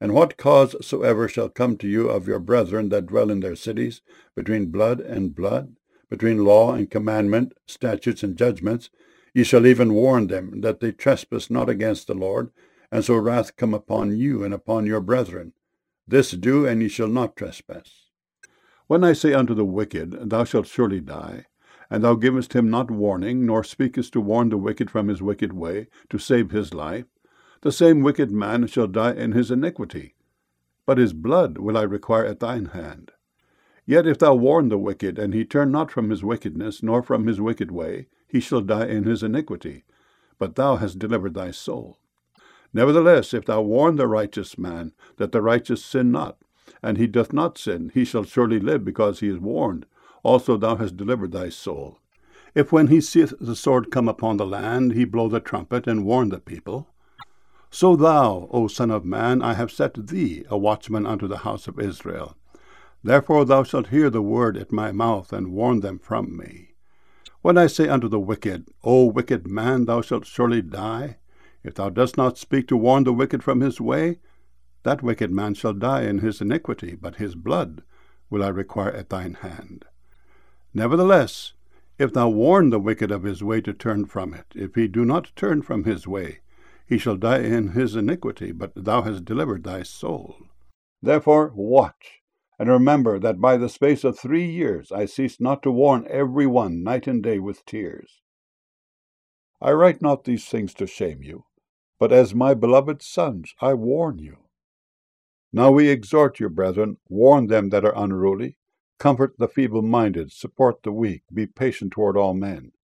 And what cause soever shall come to you of your brethren that dwell in their cities, between blood and blood, between law and commandment, statutes and judgments, ye shall even warn them, that they trespass not against the Lord, and so wrath come upon you and upon your brethren. This do, and ye shall not trespass. When I say unto the wicked, Thou shalt surely die, and thou givest him not warning, nor speakest to warn the wicked from his wicked way, to save his life, the same wicked man shall die in his iniquity, but his blood will I require at thine hand. Yet if thou warn the wicked, and he turn not from his wickedness, nor from his wicked way, he shall die in his iniquity, but thou hast delivered thy soul. Nevertheless, if thou warn the righteous man, that the righteous sin not, and he doth not sin, he shall surely live, because he is warned. Also thou hast delivered thy soul. If when he seeth the sword come upon the land, he blow the trumpet, and warn the people, so thou, O Son of Man, I have set thee a watchman unto the house of Israel. Therefore thou shalt hear the word at my mouth, and warn them from me. When I say unto the wicked, O wicked man, thou shalt surely die, if thou dost not speak to warn the wicked from his way, that wicked man shall die in his iniquity, but his blood will I require at thine hand. Nevertheless, if thou warn the wicked of his way to turn from it, if he do not turn from his way, he shall die in his iniquity, but thou hast delivered thy soul. Therefore watch, and remember that by the space of 3 years I ceased not to warn every one night and day with tears. I write not these things to shame you, but as my beloved sons I warn you. Now we exhort you, brethren, warn them that are unruly, comfort the feeble-minded, support the weak, be patient toward all men.